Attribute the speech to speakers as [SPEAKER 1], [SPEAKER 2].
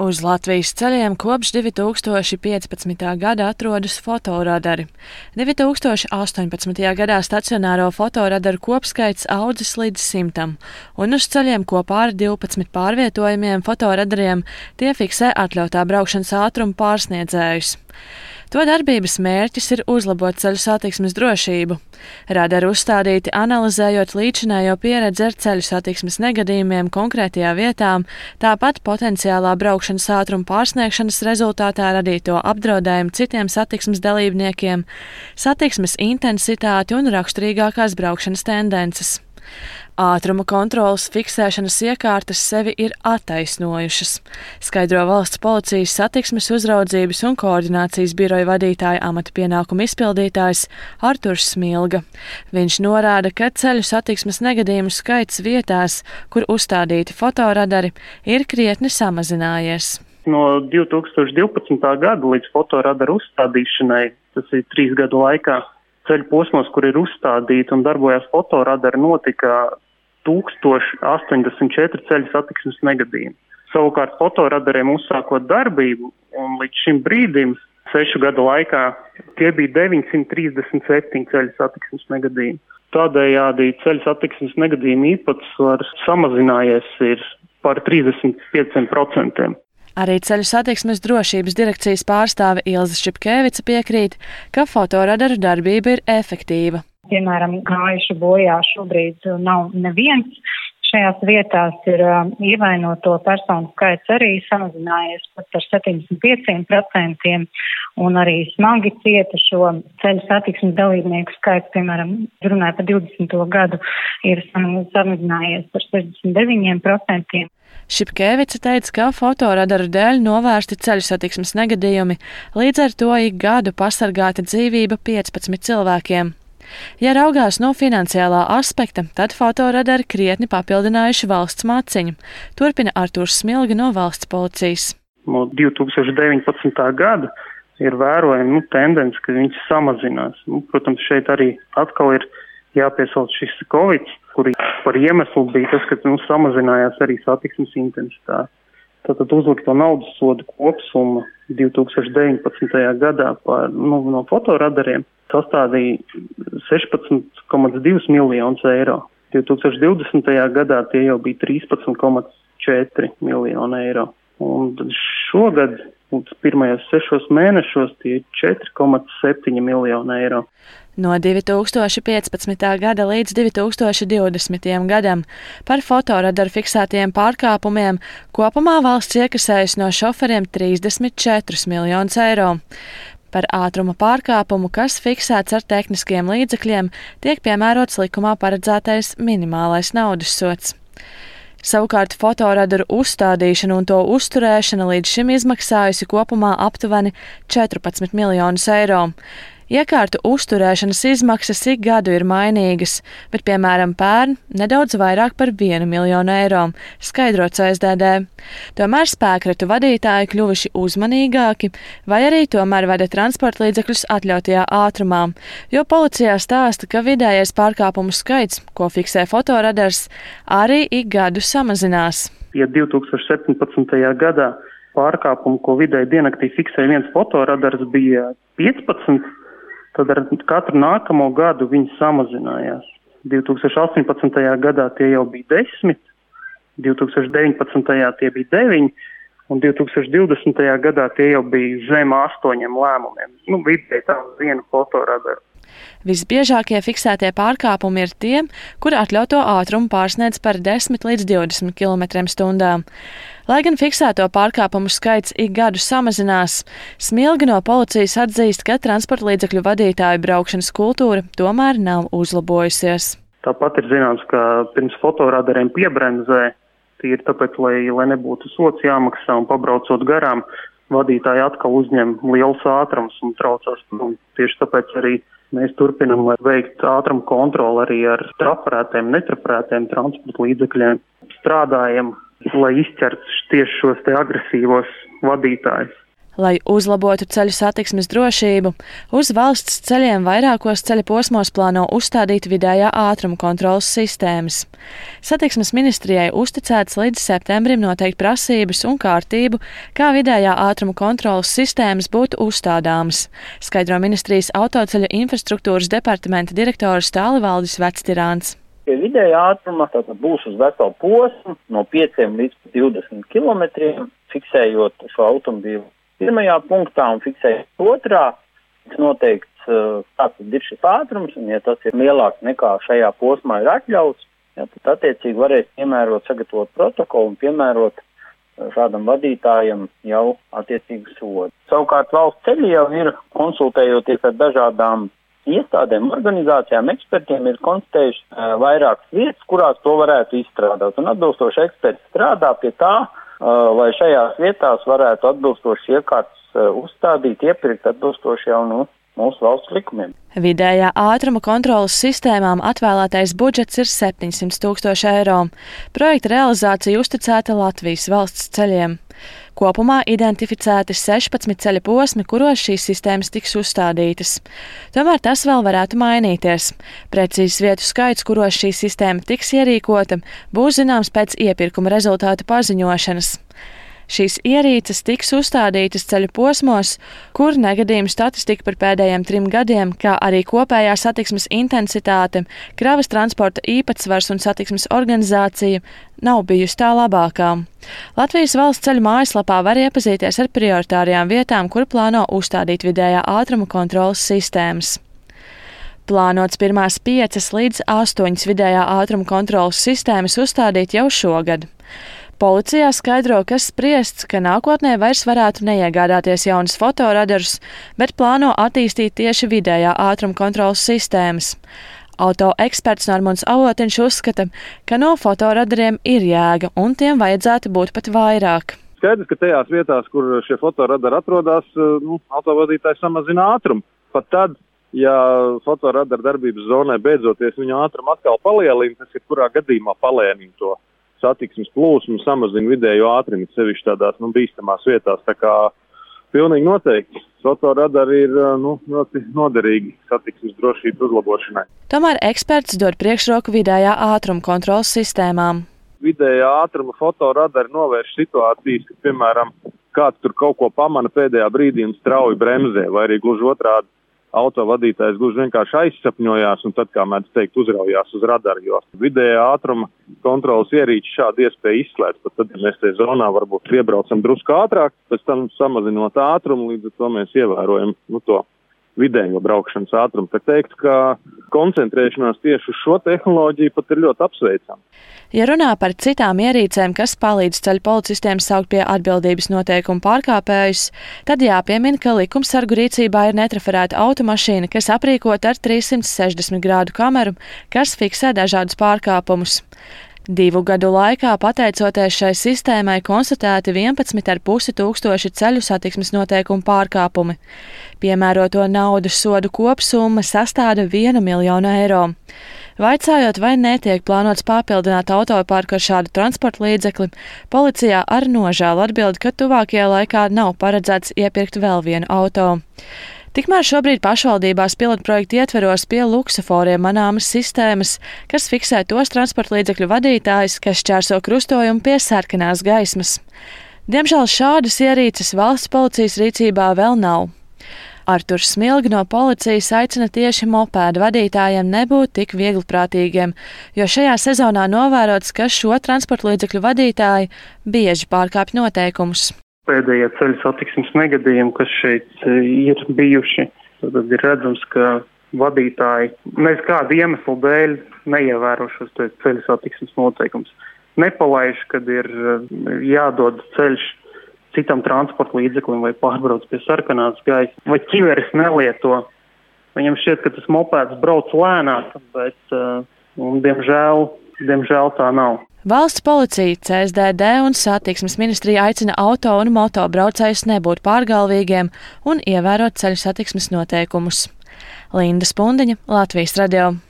[SPEAKER 1] Uz Latvijas ceļiem kopš 2015. gada atrodas fotoradari. 2018. gadā stacionāro fotoradaru kopskaits audzis līdz 100, un uz ceļiem kopā ar 12 pārvietojumiem fotoradariem tie fiksē atļautā braukšanas ātruma pārsniedzējus. To darbības mērķis ir uzlabot ceļu satiksmes drošību. Radari uzstādīti analizējot līdzinējo pieredzi ar ceļu satiksmes negadījumiem konkrētajā vietā, tāpat potenciālā braukšanas ātruma pārsniegšanas rezultātā radīto apdraudējumu citiem satiksmes dalībniekiem, satiksmes intensitāti un raksturīgākās braukšanas tendences. Ātruma kontroles fiksēšanas iekārtas sevi ir attaisnojušas, skaidro Valsts policijas satiksmes uzraudzības un koordinācijas biroja vadītāja amata pienākumu izpildītājs Arturs Smilga. Viņš norāda, ka ceļu satiksmes negadījumu skaits vietās, kur uzstādīti fotoradari, ir krietni samazinājies.
[SPEAKER 2] No 2012. gada līdz fotoradaru uzstādīšanai, tas ir 3 gadu laikā, ceļu posmos, kur ir uzstādīti un darbojās fotoradari, notika 1084 ceļu satiksmes negadījumi. Savukārt fotoradariem uzsākot darbību, un līdz šim brīdim, 6 gadu laikā, tie bija 937 ceļu satiksmes negadījumi. Tādējādi ceļu satiksmes negadījumu īpatsvars samazinājies ir par 35%.
[SPEAKER 1] Arī ceļu satiksmes drošības direkcijas pārstāve Ilze Šipkevica piekrīt, ka fotoradaru darbība ir efektīva.
[SPEAKER 3] Piemēram, gājuši bojā šobrīd nav neviens. Šajās vietās ir ievainoto personu skaits arī samazinājies pat par 75%, un arī smagi cieta šo ceļu satiksmes dalībnieku skaits, piemēram, runāja par 20. gadu, ir samazinājies par 69%.
[SPEAKER 1] Šipkevica teica, ka fotoradaru dēļ novērsti ceļu satiksmes negadījumi, līdz ar to ik gadu pasargāta dzīvība 15 cilvēkiem. Ja raugās no finansiālā aspekta, tad fotoradari krietni papildinājuši valsts maciņu, turpina Arturs Smilga no Valsts policijas.
[SPEAKER 2] No 2019. gada ir vērojama tendence, ka viņš samazinās. Protams, šeit arī atkal ir jāpiesauc šis Covid, kur par iemeslu bija tas, ka samazinājās arī satiksmes intensitāte. Tātad uzlikto naudas sodu kopsumma 2019. gadā no fotoradariem sastādīja 16,2 miljonus eiro. 2020. gadā tie jau bija 13,4 miljonu eiro. Un šogad, pirmajos 6 mēnešos, tie ir 4,7 miljonu eiro.
[SPEAKER 1] No 2015. gada līdz 2020. gadam par fotoradaru fiksētiem pārkāpumiem kopumā valsts iekasējusi no šoferiem 34 miljonus eiro. Par ātruma pārkāpumu, kas fiksēts ar tehniskiem līdzekļiem, tiek piemērots likumā paredzētais minimālais naudas sods. Savukārt fotoradaru uzstādīšana un to uzturēšana līdz šim izmaksājusi kopumā aptuveni 14 miljonus eiro. Iekārtu uzturēšanas izmaksas ik gadu ir mainīgas, bet, piemēram, pērn nedaudz vairāk par 1 miljonu eiro, skaidro CSDD. Tomēr spēkratu vadītāji kļuvuši uzmanīgāki, vai arī tomēr vada transporta līdzekļus atļautajā ātrumā, jo policijā stāsta, ka vidējais pārkāpumu skaits, ko fiksē fotoradars, arī ik gadu samazinās.
[SPEAKER 2] Ja 2017. gadā pārkāpumu, ko vidēji diennaktī fiksēja viens fotoradars, bija 15, tad ar katru nākamo gadu viņi samazinājās. 2018. gadā tie jau bija 10, 2019. tie bija 9, un 2020. gadā tie jau bija zem 8 lēmumiem. Vidēji tā uz vienu fotoradaru.
[SPEAKER 1] Visbiežākie fiksētie pārkāpumi ir tie, kur atļauto ātrumu pārsniedz par 10 līdz 20 km/h. Lai gan fiksēto pārkāpumu skaits ik gadu samazinās, Smilga no policijas atzīst, ka transporta līdzekļu vadītāju braukšanas kultūra tomēr nav uzlabojusies.
[SPEAKER 2] Tāpat ir zināms, ka pirms fotoradariem piebremzē, tīri tāpēc, lai nebūtu sots jāmaksā un pabraucot garām, vadītāji atkal uzņem liels ātrums un traucās. Tieši tāpēc arī mēs turpinam veikt ātruma kontroli arī ar traparētiem, netraparētiem transporta līdzekļiem. Strādājam, lai izķertu tieši šos agresīvos vadītājus.
[SPEAKER 1] Lai uzlabotu ceļu satiksmes drošību, uz valsts ceļiem vairākos ceļa posmos plāno uzstādīt vidējā ātruma kontroles sistēmas. Satiksmes ministrijai uzticēts līdz septembrim noteikt prasības un kārtību, kā vidējā ātruma kontroles sistēmas būtu uzstādāmas, skaidro ministrijas autoceļu infrastruktūras departamenta direktors Tālivaldis Vectirāns.
[SPEAKER 4] Pie vidējā ātruma tātad būs uz veselu posmu no 5 līdz 20 kilometriem, fiksējot šo automobīlu pirmajā punktā un fiksējot otrā. Noteikts, kāds ir šis ātrums, un ja tas ir lielāks nekā šajā posmā ir atļauts, tad attiecīgi varēs piemērot, sagatavot protokolu un piemērot šādam vadītājam jau attiecīgu sodu. Savukārt valsts ceļi jau ir, konsultējoties ar dažādām iestādēm, organizācijām, ekspertiem, ir konstatējuši vairākas vietas, kurās to varētu izstrādāt. Un atbilstoši eksperti strādā pie tā, lai šajās vietās varētu atbilstoši iekārtas uzstādīt, iepirkt atbilstoši jau mūsu valsts likumiem.
[SPEAKER 1] Vidējā ātruma kontrolas sistēmām atvēlētais budžets ir 700 000 eiro. Projekta realizācija uzticēta Latvijas valsts ceļiem. Kopumā identificēti 16 ceļa posmi, kuros šīs sistēmas tiks uzstādītas. Tomēr tas vēl varētu mainīties. Precīzs vietu skaits, kuros šī sistēma tiks ierīkota, būs zināms pēc iepirkuma rezultātu paziņošanas. Šīs ierīces tiks uzstādītas ceļu posmos, kur negadījumu statistika par pēdējiem 3 gadiem, kā arī kopējā satiksmes intensitāte, kravas transporta īpatsvars un satiksmes organizācija nav bijusi tā labākā. Latvijas valsts ceļu mājaslapā var iepazīties ar prioritārajām vietām, kur plāno uzstādīt vidējā ātruma kontrolas sistēmas. Plānots pirmās 5 līdz 8 vidējā ātruma kontrolas sistēmas uzstādīt jau šogad. Policijā skaidro, ka spriests, ka nākotnē vairs varētu neiegādāties jaunas fotoradarus, bet plāno attīstīt tieši vidējā ātruma kontrolas sistēmas. Auto eksperts Normons Avotiņš uzskata, ka no fotoradariem ir jēga un tiem vajadzētu būt pat vairāk.
[SPEAKER 5] Skaidrs, ka tajās vietās, kur šie fotoradari atrodas, autovadītājs samazina ātrumu. Pat tad, ja fotoradara darbības zonē beidzoties viņa ātrumu atkal palielina, tas ir kurā gadījumā palēnina to satiksmes plūsmu, samazina vidējo ātrumu, sevišķi tādās bīstamās vietās. Tā kā pilnīgi noteikti fotoradari ir ļoti noderīgi satiksmes drošības uzlabošanai.
[SPEAKER 1] Tomēr eksperts dod priekšroku vidējā ātruma kontrolas sistēmām.
[SPEAKER 5] Vidējā ātruma fotoradari novērš situācijas, ka, piemēram, kāds tur kaut ko pamana pēdējā brīdī un strauji bremzē, vai arī gluži otrādi. Autovadītājs gluži vienkārši aizsapņojās un tad, kā mēdz teikt, uzraujās uz radaru, jo vidējā ātruma kontrolas ierīči šādu iespēju izslēdz. Pat tad, ja mēs te zonā varbūt piebraucam drusku ātrāk, pēc tam samazinot ātrumu, līdz ar to mēs ievērojam to vidējo braukšanas ātrumu. Tā teikt, ka koncentrēšanās tieši uz šo tehnoloģiju pat ir ļoti apsveicama.
[SPEAKER 1] Ja runā par citām ierīcēm, kas palīdz ceļu policistiem saukt pie atbildības noteikumu pārkāpējus, tad jāpiemina, ka likumsargu rīcībā ir netraferēta automašīna, kas aprīkota ar 360 grādu kameru, kas fiksē dažādus pārkāpumus. 2 gadu laikā, pateicoties šai sistēmai, konstatēti 11,5 tūkstoši ceļu satiksmes noteikumu pārkāpumi. Piemēroto naudas sodu kopsumma sastāda 1 miljonu eiro. Vaicājot, vai netiek plānots papildināt autoparku ar šādu transporta līdzekli, policijā ar nožēlu atbild, ka tuvākajā laikā nav paredzēts iepirkt vēl vienu auto. Tikmēr šobrīd pašvaldībās pilotprojekta ietveros pie luksuforiem manāmas sistēmas, kas fiksē tos transporta līdzekļu vadītājus, kas šķērso krustojumu pie sarkanās gaismas. Diemžēl šādas ierīces valsts policijas rīcībā vēl nav. Arturs Smilgi no policijas aicina tieši mopēdu vadītājiem nebūt tik viegliprātīgiem, jo šajā sezonā novērots, ka šo transporta līdzekļu vadītāji bieži pārkāpj noteikumus.
[SPEAKER 2] Pēdējie ceļu satiksmes negadījumi, kas šeit ir bijuši, tad ir redzams, ka vadītāji bez kāda iemesla dēļ neievēro šos ceļu satiksmes noteikumus. Nepalaiž, kad ir jādod ceļš citam transporta līdzeklim vai pārbrauc pie sarkanās gaismas, vai ķiveres nelieto. Viņam šķiet, ka tas mopēds brauc lēnāk, bet diemžēl tā nav.
[SPEAKER 1] Valsts policija, CSDD un satiksmes ministrija aicina auto un moto braucējus nebūt pārgalvīgiem un ievērot ceļu satiksmes noteikumus. Linda Spundiņa, Latvijas radio.